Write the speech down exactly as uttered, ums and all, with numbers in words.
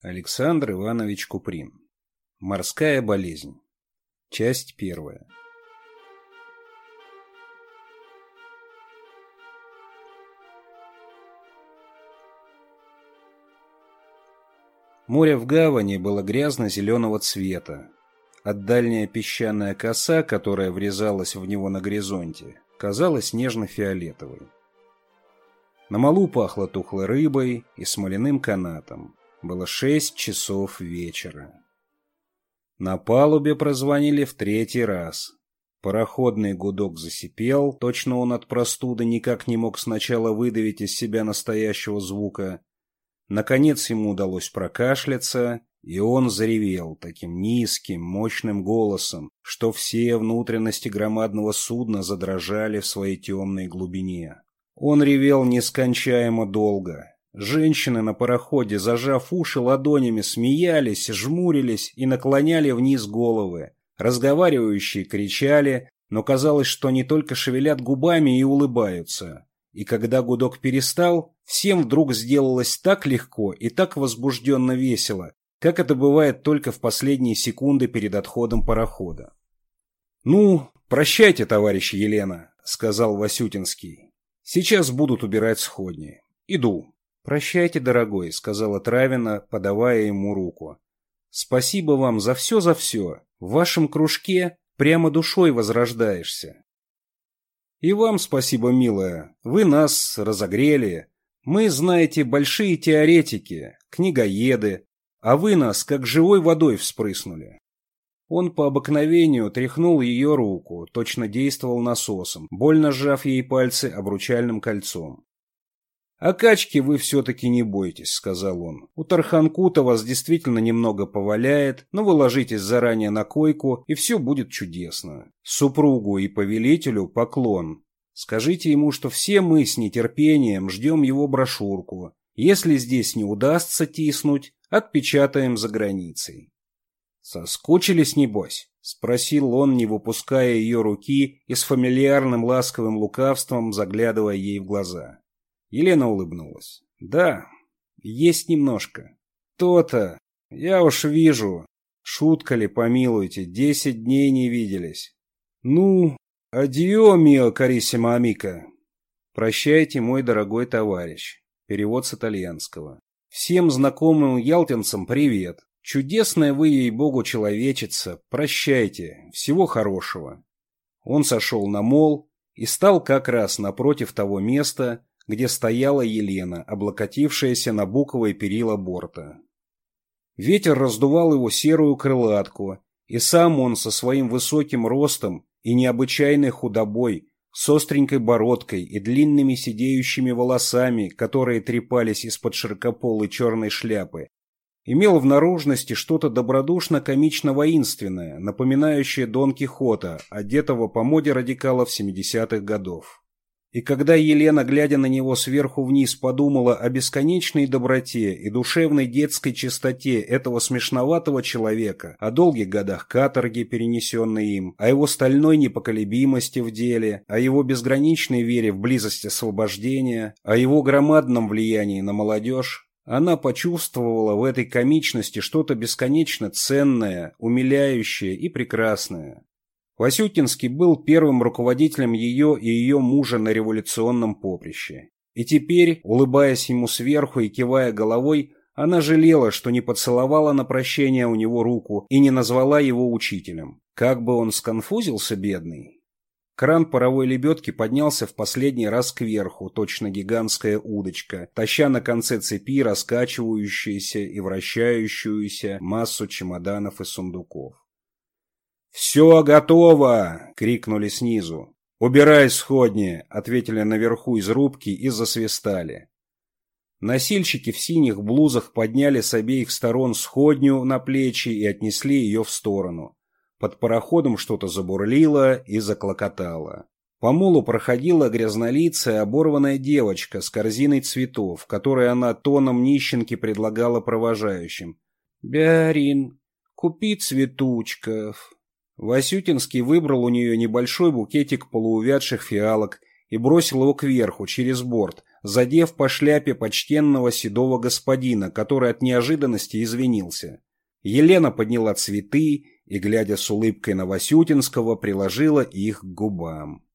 Александр Иванович Куприн. Морская болезнь. Часть первая. Море в гавани было грязно-зеленого цвета, а дальняя песчаная коса, которая врезалась в него на горизонте, казалась нежно-фиолетовой. На малу пахло тухлой рыбой и смоляным канатом. Было шесть часов вечера. На палубе прозвонили в третий раз. Пароходный гудок засипел, точно он от простуды никак не мог сначала выдавить из себя настоящего звука. Наконец ему удалось прокашляться, и он заревел таким низким, мощным голосом, что все внутренности громадного судна задрожали в своей темной глубине. Он ревел нескончаемо долго. Женщины на пароходе, зажав уши ладонями, смеялись, жмурились и наклоняли вниз головы. Разговаривающие кричали, но казалось, что они только шевелят губами и улыбаются. И когда гудок перестал, всем вдруг сделалось так легко и так возбужденно весело, как это бывает только в последние секунды перед отходом парохода. «Ну, прощайте, товарищ Елена», — сказал Васютинский. «Сейчас будут убирать сходни. Иду». «Прощайте, дорогой», — сказала Травина, подавая ему руку. «Спасибо вам за все, за все. В вашем кружке прямо душой возрождаешься». «И вам спасибо, милая. Вы нас разогрели. Мы, знаете, большие теоретики, книгоеды, а вы нас как живой водой вспрыснули». Он по обыкновению тряхнул ее руку, точно действовал насосом, больно сжав ей пальцы обручальным кольцом. «А качки вы все-таки не бойтесь», — сказал он. «У Тарханкута вас действительно немного поваляет, но вы ложитесь заранее на койку, и все будет чудесно. Супругу и повелителю поклон. Скажите ему, что все мы с нетерпением ждем его брошюрку. Если здесь не удастся тиснуть, отпечатаем за границей». «Соскучились, небось?» — спросил он, не выпуская ее руки и с фамильярным ласковым лукавством заглядывая ей в глаза. Елена улыбнулась. «Да, есть немножко». «То-то. Я уж вижу. Шутка ли, помилуйте, десять дней не виделись». «Ну, адьё, мио кариссимо амико». «Прощайте, мой дорогой товарищ». Перевод с итальянского. «Всем знакомым ялтинцам привет. Чудесная вы, ей-богу, человечица. Прощайте. Всего хорошего». Он сошел на мол и стал как раз напротив того места, где стояла Елена, облокотившаяся на буковые перила борта. Ветер раздувал его серую крылатку, и сам он со своим высоким ростом и необычайной худобой, с остренькой бородкой и длинными сидеющими волосами, которые трепались из-под широкополой черной шляпы, имел в наружности что-то добродушно-комично-воинственное, напоминающее Дон Кихота, одетого по моде радикалов семидесятых годов. И когда Елена, глядя на него сверху вниз, подумала о бесконечной доброте и душевной детской чистоте этого смешноватого человека, о долгих годах каторги, перенесенной им, о его стальной непоколебимости в деле, о его безграничной вере в близость освобождения, о его громадном влиянии на молодежь, она почувствовала в этой комичности что-то бесконечно ценное, умиляющее и прекрасное. Васютинский был первым руководителем ее и ее мужа на революционном поприще. И теперь, улыбаясь ему сверху и кивая головой, она жалела, что не поцеловала на прощение у него руку и не назвала его учителем. Как бы он сконфузился, бедный. Кран паровой лебедки поднялся в последний раз кверху, точно гигантская удочка, таща на конце цепи раскачивающуюся и вращающуюся массу чемоданов и сундуков. «Все готово!» — крикнули снизу. «Убирай сходни!» — ответили наверху из рубки и засвистали. Носильщики в синих блузах подняли с обеих сторон сходню на плечи и отнесли ее в сторону. Под пароходом что-то забурлило и заклокотало. По молу проходила грязнолицая оборванная девочка с корзиной цветов, которые она тоном нищенки предлагала провожающим. «Бярин, купи цветучков». Васютинский выбрал у нее небольшой букетик полуувядших фиалок и бросил его кверху, через борт, задев по шляпе почтенного седого господина, который от неожиданности извинился. Елена подняла цветы и, глядя с улыбкой на Васютинского, приложила их к губам.